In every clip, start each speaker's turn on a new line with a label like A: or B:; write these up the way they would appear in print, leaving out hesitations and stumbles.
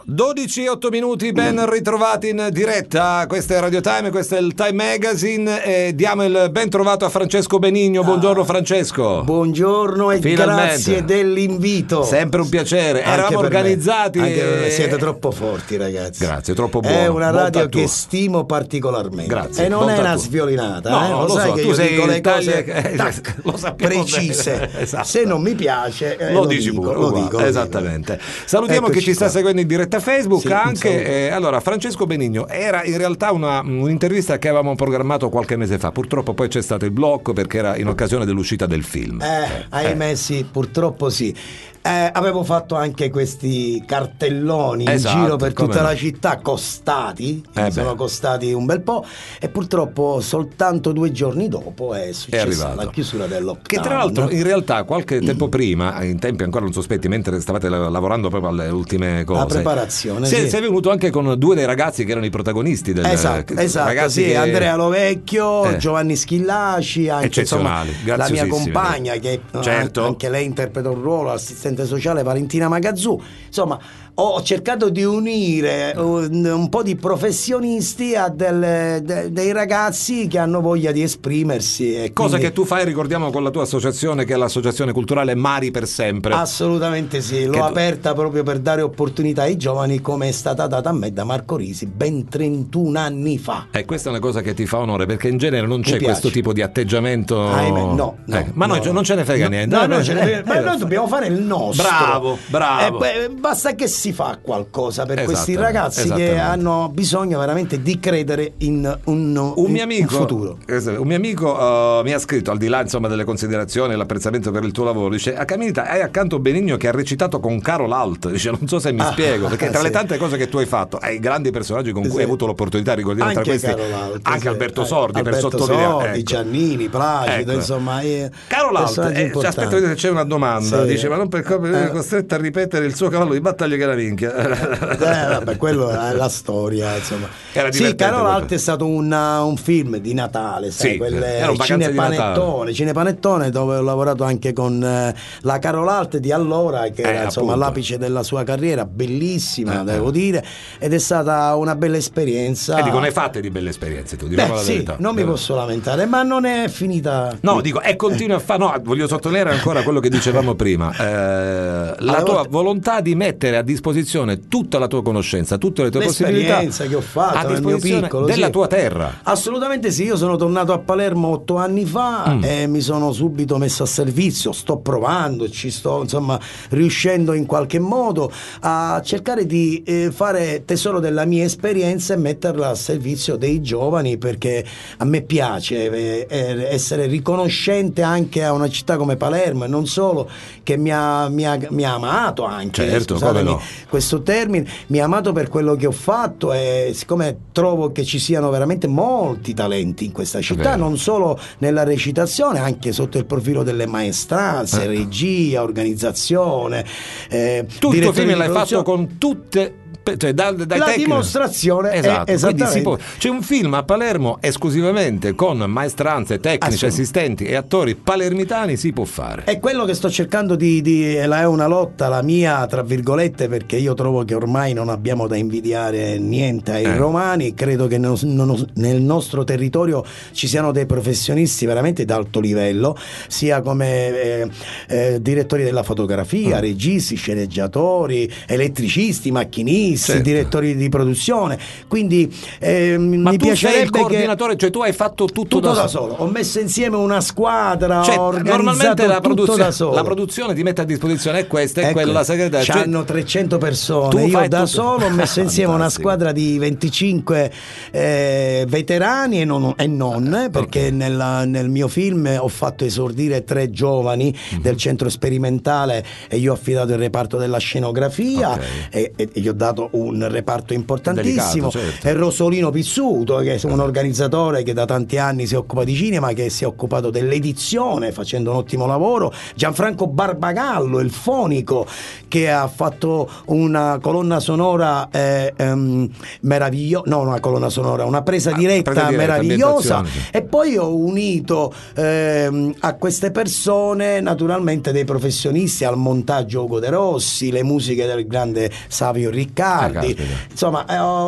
A: 12 e 8 minuti, ben ritrovati in diretta. Questo è Radio Time, questo è il Time Magazine e diamo il ben trovato a Francesco Benigno. Buongiorno Francesco.
B: Buongiorno e
A: finalmente.
B: Grazie dell'invito.
A: Sempre un piacere. Eravamo organizzati.
B: Siete troppo forti, ragazzi.
A: Grazie, troppo buono.
B: È una radio che stimo particolarmente.
A: Grazie.
B: E non è una sviolinata,
A: no,
B: lo sai
A: so,
B: che
A: tu
B: io
A: sei
B: dico le cose
A: lo
B: precise.
A: Esatto.
B: Se non mi piace
A: lo dici pure. Lo dico. Esattamente. Salutiamo chi ci sta seguendo in diretta Facebook, sì, anche allora Francesco Benigno. Era in realtà un'intervista che avevamo programmato qualche mese fa, purtroppo poi c'è stato il blocco perché era in occasione dell'uscita del film.
B: Ahimè sì, purtroppo sì. Avevo fatto anche questi cartelloni in giro per tutta la città, costati, sono costati un bel po', e purtroppo soltanto 2 giorni dopo è successa la chiusura del lockdown.
A: Che tra l'altro in realtà qualche tempo prima, in tempi ancora non sospetti, mentre stavate lavorando proprio alle ultime cose,
B: la preparazione,
A: sei venuto anche con 2 dei ragazzi che erano i protagonisti del
B: ragazzi, sì, Andrea Lovecchio, Giovanni Schillaci, anche
A: eccezionali,
B: la mia compagna che anche lei interpreta un ruolo, assistente sociale, Valentina Magazzù. Insomma, ho cercato di unire un po' di professionisti a dei ragazzi che hanno voglia di esprimersi.
A: Cosa che tu fai, ricordiamo, con la tua associazione, che è l'associazione culturale Mari per Sempre.
B: Assolutamente sì, l'ho aperta proprio per dare opportunità ai giovani, come è stata data a me da Marco Risi ben 31 anni fa.
A: E questa è una cosa che ti fa onore, perché in genere non c'è questo tipo di atteggiamento.
B: No,
A: non ce ne frega niente.
B: Ma noi dobbiamo fare il nostro.
A: Bravo.
B: Basta che si fa qualcosa per questi ragazzi che hanno bisogno veramente di credere in un
A: mio amico,
B: futuro.
A: Un mio amico mi ha scritto, al di là insomma delle considerazioni e l'apprezzamento per il tuo lavoro, dice: a Caminita hai accanto Benigno che ha recitato con Carol Alt. Dice: non so se mi spiego, perché tra le tante cose che tu hai fatto, hai grandi personaggi con cui hai avuto l'opportunità, ricordiamo
B: anche
A: tra questi
B: Alt,
A: anche Alberto Sordi, per
B: Alberto
A: sottolineare,
B: Sordi, Giannini, Placido, insomma Carol
A: Alt, aspetta, vedete, c'è una domanda, dice: ma non per come è costretto a ripetere il suo cavallo di battaglia che era minchia.
B: Vabbè, quello è la storia, insomma. Sì, Carol Alt è stato un film di Natale, sai, Cinepanettone, dove ho lavorato anche con la Carol Alt di allora, che era insomma all'apice della sua carriera, bellissima, devo dire, ed è stata una bella esperienza.
A: Dico, ne hai fatte di belle esperienze tu, diciamo la verità.
B: Non mi posso lamentare, ma non è finita.
A: No, dico, continua a fare. No, voglio sottolineare ancora quello che dicevamo prima. La tua volontà di mettere a disposizione tutta la tua conoscenza, tutte le tue possibilità
B: che ho fatto
A: a disposizione della tua terra.
B: Assolutamente sì, io sono tornato a Palermo 8 anni fa e mi sono subito messo a servizio, sto provando, ci sto insomma riuscendo in qualche modo a cercare di fare tesoro della mia esperienza e metterla a servizio dei giovani, perché a me piace essere riconoscente anche a una città come Palermo, e non solo, che mi ha amato anche, questo termine, mi ha amato per quello che ho fatto, e siccome trovo che ci siano veramente molti talenti in questa città, non solo nella recitazione, anche sotto il profilo delle maestranze, regia, organizzazione,
A: tu il tuo film l'hai fatto con tutte, cioè la
B: dimostrazione è esattamente.
A: C'è un film a Palermo esclusivamente con maestranze, tecnici, assistenti e attori palermitani, si può fare.
B: È quello che sto cercando è una lotta, la mia tra virgolette, perché io trovo che ormai non abbiamo da invidiare niente ai romani. Credo che nel nostro territorio ci siano dei professionisti veramente d'alto livello, sia come direttori della fotografia, registi, sceneggiatori, elettricisti, macchinisti, direttori di produzione, quindi
A: ma
B: mi
A: tu
B: piacerebbe
A: sei il coordinatore, cioè tu hai fatto tutto da
B: solo, ho messo insieme una squadra,
A: normalmente la produzione ti mette a disposizione è questa e quella, la segretaria,
B: c'hanno 300 persone, io da solo ho messo insieme una squadra di 25 veterani e non, perché nel mio film ho fatto esordire 3 giovani del centro sperimentale, e io ho affidato il reparto della scenografia e gli ho dato un reparto importantissimo.
A: Delicato,
B: e Rosolino Pizzuto, che è un organizzatore che da tanti anni si occupa di cinema, che si è occupato dell'edizione facendo un ottimo lavoro, Gianfranco Barbagallo, il fonico, che ha fatto una colonna sonora una presa diretta meravigliosa, e poi ho unito a queste persone naturalmente dei professionisti, al montaggio Ugo De Rossi, le musiche del grande Savio Riccardi, tardi. Insomma,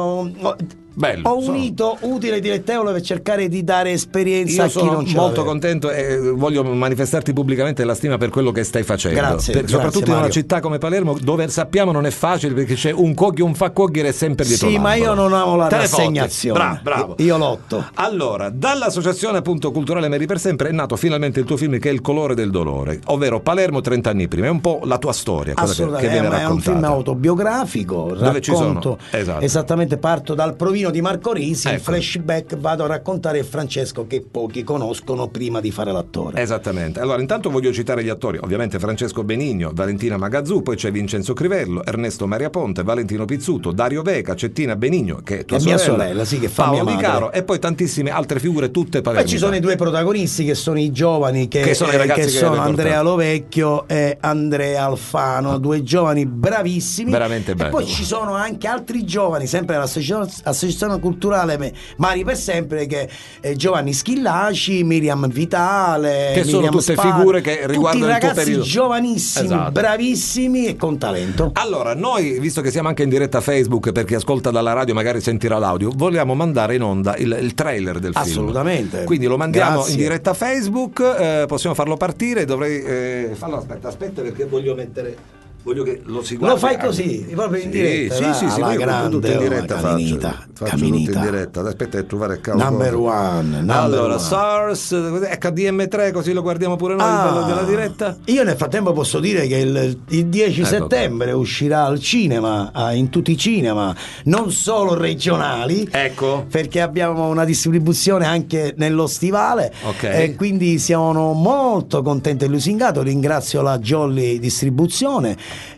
A: bello,
B: ho unito utile e dilettevole per cercare di dare esperienza a chi non ce l'aveva.
A: Sono molto contento e voglio manifestarti pubblicamente la stima per quello che stai facendo.
B: Grazie,
A: soprattutto in una città come Palermo, dove sappiamo non è facile, perché c'è un fa cogliere sempre dietro l'angolo.
B: Ma io non amo la rassegnazione.
A: Bravo.
B: Io lotto.
A: Allora, dall'associazione appunto culturale Meri per Sempre è nato finalmente il tuo film, che è Il colore del dolore, ovvero Palermo 30 anni prima. È un po' la tua storia,
B: assolutamente,
A: che viene raccontata.
B: È un film autobiografico,
A: dove ci sono, esatto.
B: Esattamente, parto dal provino di Marco Risi, in
A: ecco.
B: flashback vado a raccontare il Francesco che pochi conoscono prima di fare l'attore.
A: Esattamente. Allora, intanto voglio citare gli attori, ovviamente Francesco Benigno, Valentina Magazzù, poi c'è Vincenzo Crivello, Ernesto Maria Ponte, Valentino Pizzuto, Dario Veca, Cettina Benigno, che è tua
B: mia sorella, sì, che fa
A: Paolo
B: mia
A: Di
B: madre.
A: Caro, e poi tantissime altre figure, tutte palermitane.
B: Poi ci sono i due protagonisti che sono i giovani, che
A: sono i ragazzi
B: che sono Andrea
A: portato.
B: Lovecchio e Andrea Alfano, due giovani bravissimi.
A: Veramente bello.
B: E poi ci sono anche altri giovani, sempre dall'associazione culturale Mari per Sempre, che Giovanni Schillaci, Miriam Vitale,
A: che sono tutte figure che riguardano il tuo periodo.
B: Tutti ragazzi giovanissimi,
A: esatto.
B: Bravissimi e con talento.
A: Allora, noi, visto che siamo anche in diretta Facebook, per chi ascolta dalla radio magari sentirà l'audio, vogliamo mandare in onda il trailer del film.
B: Assolutamente.
A: Quindi lo mandiamo
B: Grazie.
A: in diretta Facebook, possiamo farlo partire, dovrei farlo, aspetta perché voglio che lo si guardi.
B: Lo fai così, proprio in diretta.
A: Sì,
B: la
A: io
B: grande,
A: tutto in diretta
B: Caminita.
A: faccio tutto in diretta. Aspetta, trovare il cavolo.
B: Number one.
A: Allora, SARS, HDM3, così lo guardiamo pure noi, il bello della diretta.
B: Io nel frattempo posso dire che il 10 settembre uscirà al cinema, in tutti i cinema, non solo regionali.
A: Ecco.
B: Perché abbiamo una distribuzione anche nello stivale.
A: Ok.
B: E quindi siamo molto contenti e lusingati. Ringrazio la Jolly Distribuzione.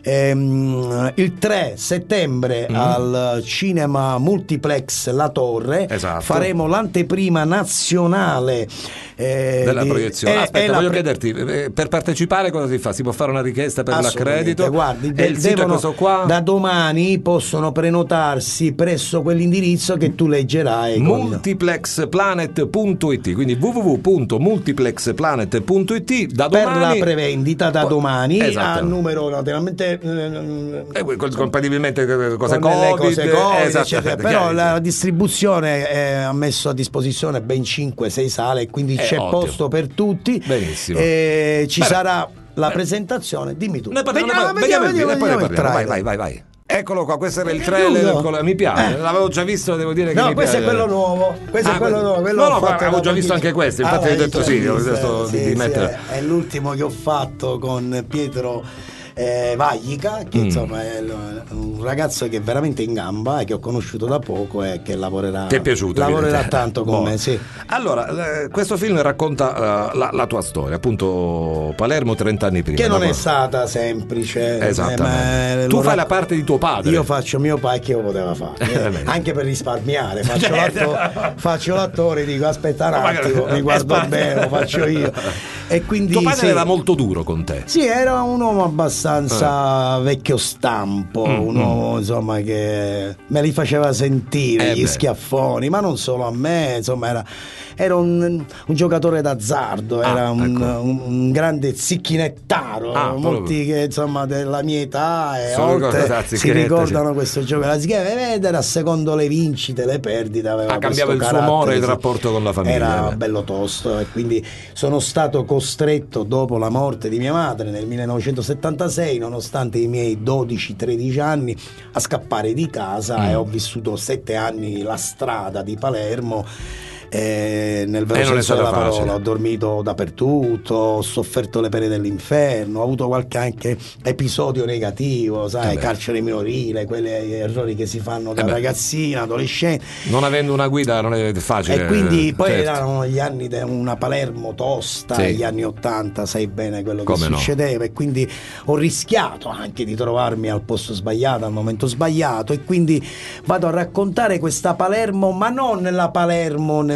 B: Il 3 settembre al cinema Multiplex La Torre,
A: esatto.
B: faremo l'anteprima nazionale
A: della proiezione. Aspetta, voglio chiederti, per partecipare cosa si fa? Si può fare una richiesta per l'accredito?
B: Guardi,
A: il sito è questo qua?
B: Da domani possono prenotarsi presso quell'indirizzo che tu leggerai.
A: Multiplexplanet.it, quindi www.multiplexplanet.it da domani.
B: Per la prevendita da domani,
A: esatto.
B: A numero naturalmente
A: compatibilmente cose
B: con
A: Covid,
B: le cose Covid,
A: eccetera.
B: Però la distribuzione ha messo a disposizione ben 5-6 sale, quindi c'è
A: ottimo.
B: posto per tutti.
A: Benissimo.
B: Ci sarà la presentazione. Dimmi tu.
A: Vediamo il trailer. Vai. Eccolo qua, questo era il trailer, mi piace, l'avevo già visto, devo dire che
B: no,
A: mi
B: questo
A: piace.
B: è quello nuovo. Questo è quello nuovo.
A: Avevo già visto anche questo, infatti ho detto di mettere.
B: È l'ultimo che ho fatto con Pietro Vaglica, che insomma è un ragazzo che è veramente in gamba e che ho conosciuto da poco e che lavorerà.
A: Ti è piaciuto?
B: Lavorerà tanto con me, sì.
A: Allora, questo film racconta la tua storia, appunto Palermo 30 anni prima.
B: Che non è stata semplice.
A: Esattamente. Tu fai la parte di tuo padre.
B: Io faccio mio padre, che io potevo fare. Anche per risparmiare. Faccio l'attore, dico aspetta un attimo, mi guardo bene, lo faccio io. E quindi
A: tuo padre era molto duro con te.
B: Sì, era un uomo abbastanza vecchio stampo, un uomo insomma che me li faceva sentire gli schiaffoni, ma non solo a me, insomma era un giocatore d'azzardo, era un grande zicchinettaro, molti che insomma della mia età e oltre si ricordano questo gioco. Era secondo le vincite, le perdite, aveva
A: cambiava il suo umore e il rapporto con la famiglia.
B: Era bello tosto e quindi sono stato costretto dopo la morte di mia madre nel 1976, nonostante i miei 12-13 anni, a scappare di casa e ho vissuto 7 anni la strada di Palermo. Nel vero senso della parola, ho dormito dappertutto, ho sofferto le pene dell'inferno, ho avuto qualche anche episodio negativo, sai, carcere minorile, quegli errori che si fanno da ragazzina, adolescente.
A: Non avendo una guida non è facile.
B: E quindi poi erano gli anni di una Palermo tosta, gli anni 80, sai bene quello che succedeva, e quindi ho rischiato anche di trovarmi al posto sbagliato, al momento sbagliato, e quindi vado a raccontare questa Palermo, ma non nella Palermo nel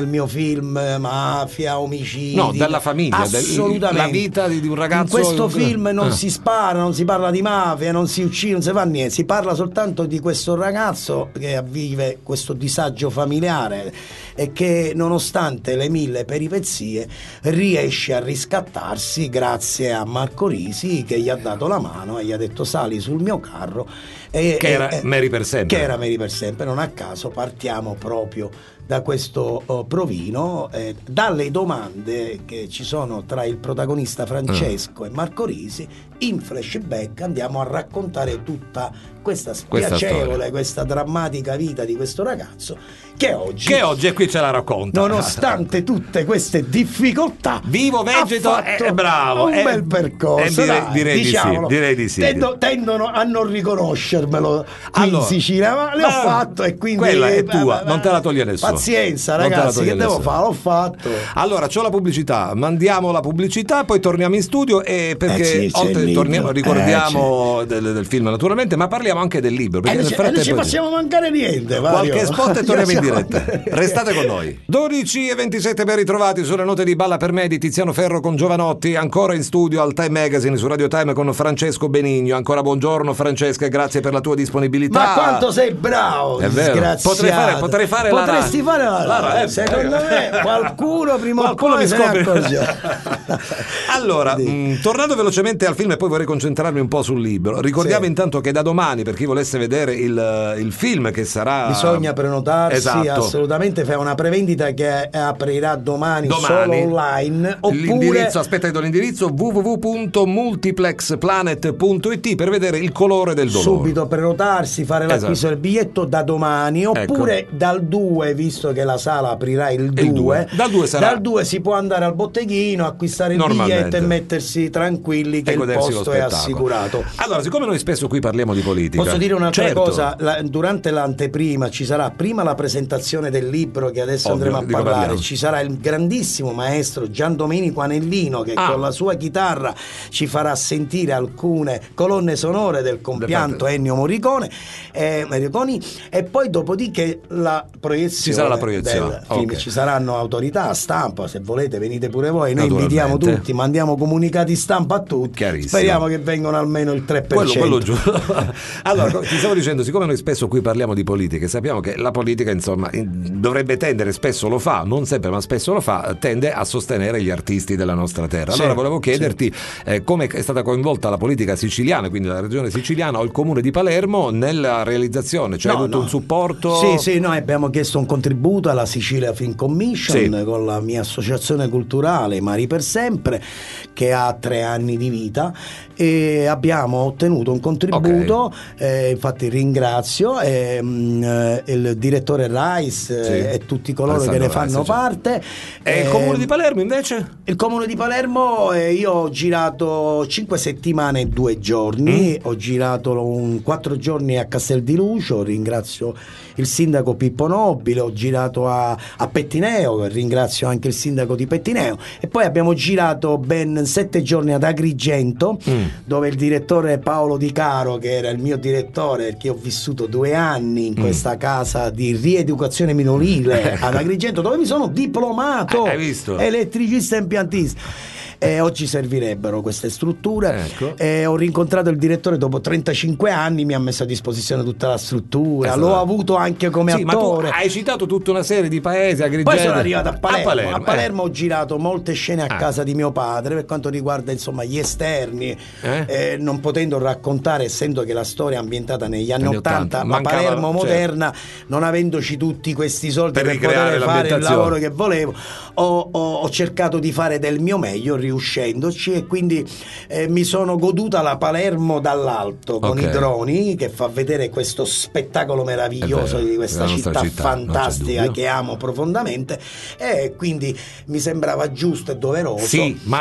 B: nel mio film mafia, omicidi.
A: No, della famiglia,
B: assolutamente.
A: La vita di un ragazzo.
B: In questo film non si spara, non si parla di mafia, non si uccide, non si fa niente, si parla soltanto di questo ragazzo che vive questo disagio familiare e che nonostante le 1000 peripezie riesce a riscattarsi grazie a Marco Risi, che gli ha dato la mano e gli ha detto sali sul mio carro,
A: che era Mary per sempre.
B: Che era Mary per sempre. Non a caso partiamo proprio da questo provino, dalle domande che ci sono tra il protagonista Francesco e Marco Risi. In flashback andiamo a raccontare tutta questa spiacevole, questa drammatica vita di questo ragazzo che oggi
A: è qui, ce la racconta,
B: nonostante tutte queste difficoltà,
A: vivo, vegeto, è bravo,
B: un bel percorso,
A: direi di sì.
B: Tendono a non riconoscermelo qui in Sicilia, ma l'ho fatto e quindi
A: quella è tua, non te la toglie nessuno.
B: Pazienza ragazzi, che devo fare? L'ho fatto.
A: Allora c'ho la pubblicità, mandiamo la pubblicità, poi torniamo in studio, e perché ricordiamo del film naturalmente, ma parliamo anche del libro, perché nel frattempo
B: non ci possiamo mancare niente, Mario.
A: Qualche spot e torniamo in diretta. Restate con noi. 12:27, ben ritrovati sulle note di Balla per me di Tiziano Ferro con Giovanotti, ancora in studio al Time Magazine su Radio Time con Francesco Benigno. Ancora buongiorno Francesca, grazie per la tua disponibilità.
B: Ma quanto sei bravo,
A: è vero. Potresti fare la
B: secondo me qualcuno prima o poi se ne accorgerà.
A: Allora, tornando velocemente al film e poi vorrei concentrarmi un po' sul libro. Ricordiamo intanto che da domani, per chi volesse vedere il film, che sarà,
B: bisogna prenotarsi,
A: esatto,
B: assolutamente. Fai una prevendita che aprirà domani solo online, oppure
A: l'indirizzo, aspetta che do l'indirizzo, www.multiplexplanet.it, per vedere Il colore del dolore.
B: Subito prenotarsi, fare l'acquisto del biglietto da domani, oppure dal 2, visto che la sala aprirà il 2, dal 2 si può andare al botteghino, acquistare il biglietto e mettersi tranquilli che il posto è assicurato.
A: Allora, siccome noi spesso qui parliamo di politica,
B: posso dire un'altra cosa? Durante l'anteprima ci sarà prima la presentazione del libro che adesso andremo a parlare, ci sarà il grandissimo maestro Gian Domenico Anellino che con la sua chitarra ci farà sentire alcune colonne sonore del compianto Ennio Morricone, e poi dopodiché ci sarà la proiezione del film. Ci saranno autorità, stampa, se volete venite pure voi, noi invitiamo tutti, mandiamo comunicati stampa a tutti, speriamo che vengano almeno il 3%.
A: Quello giusto. Allora, ti stavo dicendo, siccome noi spesso qui parliamo di politica, sappiamo che la politica, insomma, dovrebbe tendere, spesso lo fa, non sempre ma spesso lo fa, tende a sostenere gli artisti della nostra terra. Allora volevo chiederti come è stata coinvolta la politica siciliana, quindi la regione siciliana o il comune di Palermo nella realizzazione, cioè hai avuto un supporto?
B: Sì, noi abbiamo chiesto un contributo alla Sicilia Film Commission con la mia associazione culturale Mari per Sempre, che ha 3 anni di vita, e abbiamo ottenuto un contributo, infatti ringrazio il direttore Rice e tutti coloro che ne fanno parte.
A: E il comune di Palermo invece?
B: Il comune di Palermo, io ho girato 5 settimane e 2 giorni, ho girato 4 giorni a Castel di Lucio, ringrazio il sindaco Pippo Nobile, ho girato a Pettineo, ringrazio anche il sindaco di Pettineo, e poi abbiamo girato ben 7 giorni ad Agrigento, dove il direttore Paolo Di Caro, che era il mio direttore, perché ho vissuto 2 anni in questa casa di rieducazione minorile ad Agrigento, dove mi sono diplomato elettricista e impiantista. Oggi servirebbero queste strutture. Ho rincontrato il direttore dopo 35 anni, mi ha messo a disposizione tutta la struttura, l'ho avuto anche come attore.
A: Ma tu hai citato tutta una serie di paesi, Agrigento.
B: Poi sono arrivato a Palermo. A Palermo ho girato molte scene a casa di mio padre, per quanto riguarda insomma gli esterni, non potendo raccontare, essendo che la storia è ambientata negli anni 80, ma Palermo moderna, non avendoci tutti questi soldi per poter fare il lavoro che volevo, ho cercato di fare del mio meglio riuscendoci, e quindi mi sono goduta la Palermo dall'alto con i droni, che fa vedere questo spettacolo meraviglioso di questa città fantastica che amo profondamente, e quindi mi sembrava giusto e doveroso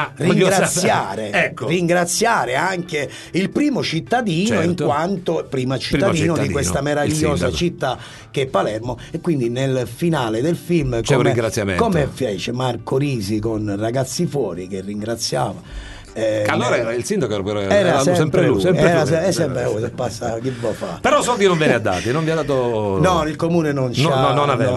B: ringraziare anche il primo cittadino, in quanto primo cittadino di questa meravigliosa città che è Palermo. E quindi nel finale del film
A: c'è un ringraziamento,
B: come fece Marco Risi con Ragazzi Fuori, che ringraziava
A: allora era il sindaco, era sempre lui.
B: Sempre passa, chi può fare?
A: Però soldi non ve ne ha dati, non vi ha dato.
B: No, il comune non ci ha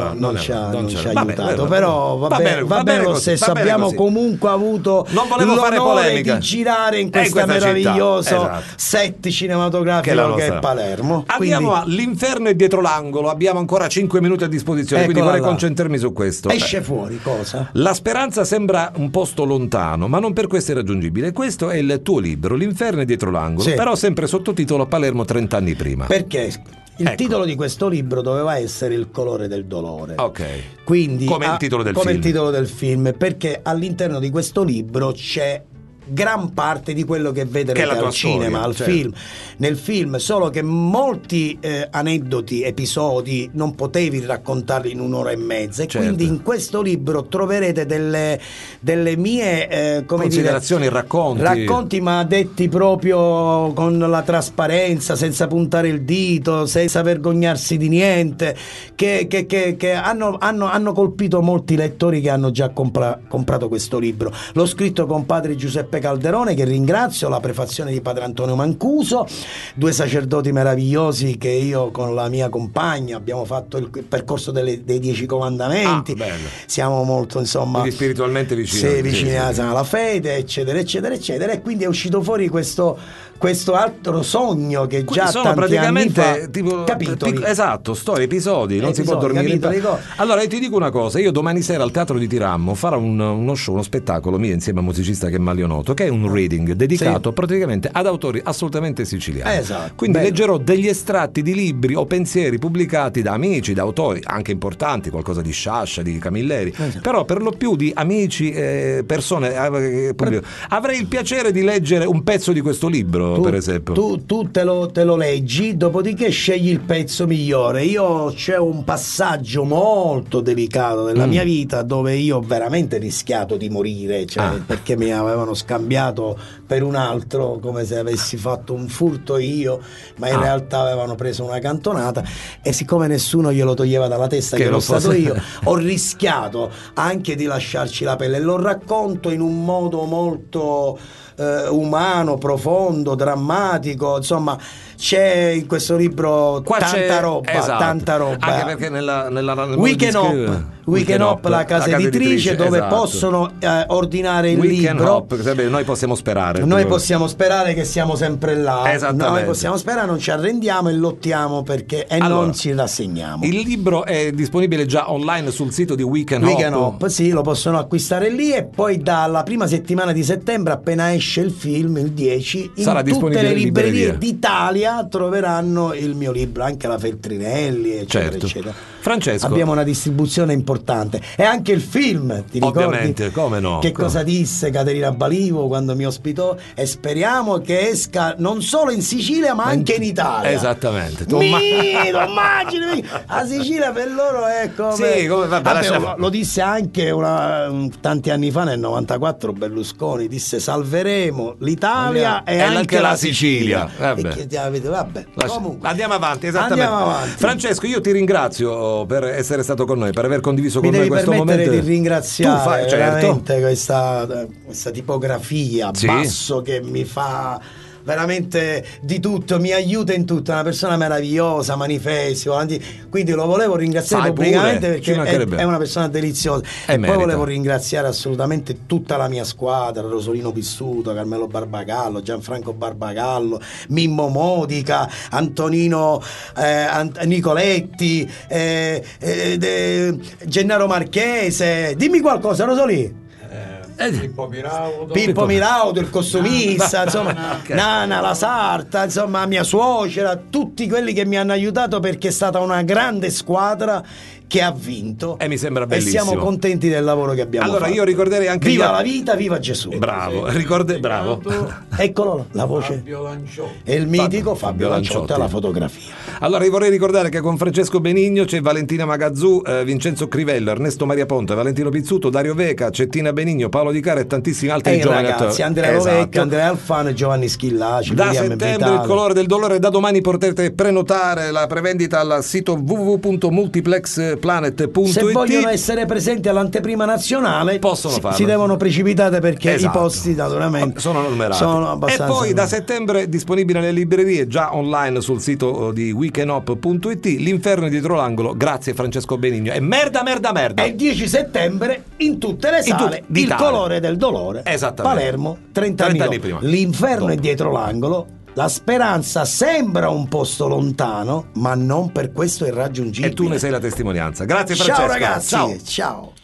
B: aiutato, però va bene lo stesso. Abbiamo comunque avuto l'onore di girare in questo meraviglioso set cinematografico che è Palermo.
A: Andiamo a L'inferno è dietro l'angolo, abbiamo ancora 5 minuti a disposizione, quindi vorrei concentrarmi su questo.
B: Esce fuori cosa?
A: La speranza sembra un posto lontano, ma non per questo è raggiungibile. Questo è il tuo libro, L'inferno è dietro l'angolo, però sempre sottotitolo Palermo 30 anni prima.
B: Perché? Il titolo di questo libro doveva essere Il colore del dolore.
A: Ok.
B: Quindi,
A: come il titolo del
B: film, perché all'interno di questo libro c'è gran parte di quello che vedrete al cinema, al film. Nel film, solo che molti aneddoti, episodi non potevi raccontarli in un'ora e mezza, e quindi in questo libro troverete delle mie
A: considerazioni,
B: racconti, ma detti proprio con la trasparenza, senza puntare il dito, senza vergognarsi di niente, che hanno colpito molti lettori che hanno già comprato questo libro. L'ho scritto con padre Giuseppe Calderone, che ringrazio, la prefazione di padre Antonio Mancuso, due sacerdoti meravigliosi che io con la mia compagna abbiamo fatto il percorso dei 10 comandamenti. Siamo molto, insomma,
A: quindi spiritualmente vicini
B: alla fede, eccetera eccetera eccetera, e quindi è uscito fuori questo altro sogno che già
A: sono
B: tanti anni fa,
A: tipo
B: capitoli.
A: Esatto, storie, episodi, non si può dormire allora io ti dico una cosa, io domani sera al Teatro di Tirammo farò uno show, uno spettacolo mio insieme a un musicista che è Maglio Noto, che è un reading dedicato praticamente ad autori assolutamente siciliani. Quindi leggerò degli estratti di libri o pensieri pubblicati da amici, da autori anche importanti, qualcosa di Sciascia, di Camilleri, però per lo più di amici, persone. Avrei il piacere di leggere un pezzo di questo libro. Per esempio
B: tu te lo leggi, dopodiché scegli il pezzo migliore. C'è un passaggio molto delicato della mia vita dove io ho veramente rischiato di morire, perché mi avevano scambiato per un altro, come se avessi fatto un furto io, ma in realtà avevano preso una cantonata, e siccome nessuno glielo toglieva dalla testa che ero stato io, ho rischiato anche di lasciarci la pelle, e lo racconto in un modo molto umano, profondo, drammatico, insomma c'è in questo libro tanta roba,
A: anche perché nella
B: Weekend Hop, la casa editrice, dove possono ordinare il libro.
A: Noi possiamo sperare
B: che siamo sempre là, noi possiamo sperare, non ci arrendiamo e lottiamo non ci rassegniamo.
A: Il libro è disponibile già online sul sito di Weekend
B: Hop, sì, lo possono acquistare lì, e poi dalla prima settimana di settembre, appena esce il film, il 10,
A: sarà
B: in tutte le librerie d'Italia troveranno il mio libro, anche la Feltrinelli, eccetera eccetera.
A: Francesco,
B: abbiamo una distribuzione importante, e anche il film, ti ricordi?
A: Ovviamente, come no?
B: Cosa disse Caterina Balivo quando mi ospitò? E speriamo che esca non solo in Sicilia ma anche in Italia.
A: Esattamente.
B: Immagini, la Sicilia per loro è come lo disse anche tanti anni fa, nel 94, Berlusconi disse: salveremo l'Italia e anche la Sicilia. Comunque,
A: andiamo avanti, esattamente. Francesco, io ti ringrazio per essere stato con noi, per aver condiviso con noi questo momento.
B: Mi devi permettere di ringraziare veramente questa tipografia basso che mi fa veramente di tutto, mi aiuta in tutto, è una persona meravigliosa, manifesti, quindi lo volevo ringraziare pubblicamente perché è una persona deliziosa, e poi volevo ringraziare assolutamente tutta la mia squadra: Rosolino Pissuto, Carmelo Barbagallo, Gianfranco Barbagallo, Mimmo Modica, Antonino Nicoletti, Gennaro Marchese. Dimmi qualcosa, Rosolino. Pippo Miraudo, il costumista, insomma, Nana, la sarta, insomma, mia suocera, tutti quelli che mi hanno aiutato, perché è stata una grande squadra che ha vinto,
A: e mi sembra bellissimo,
B: e siamo contenti del lavoro che abbiamo fatto.
A: Io ricorderei anche
B: viva la vita, viva Gesù.
A: Bravo. Eccolo, la voce e il mitico Fabio Lanciotti alla fotografia. Allora io vorrei ricordare che con Francesco Benigno c'è Valentina Magazzù, Vincenzo Crivello, Ernesto Maria Ponte, Valentino Pizzuto, Dario Veca, Cettina Benigno, Paolo Di Cara e tantissimi altri giovani
B: ragazzi, Andrea Lovecchio, Andrea Alfano e Giovanni Schillaci.
A: Da settembre il colore del dolore, da domani potrete prenotare la prevendita al sito www.multiplex.it www.planet.it.
B: Se vogliono essere presenti all'anteprima nazionale
A: possono farlo.
B: Si devono precipitare perché
A: esatto.
B: I posti naturalmente
A: sono numerati.
B: Sono abbastanza.
A: E poi da settembre disponibile nelle librerie, già online sul sito di weekendhop.it, L'inferno è dietro l'angolo, grazie Francesco Benigno. E merda.
B: E il 10 settembre in tutte le sale Il colore del dolore, Palermo, 30 anni prima. L'inferno è dietro l'angolo. La speranza sembra un posto lontano, ma non per questo irraggiungibile.
A: E tu ne sei la testimonianza. Grazie Francesco.
B: Ciao ragazzi, ciao.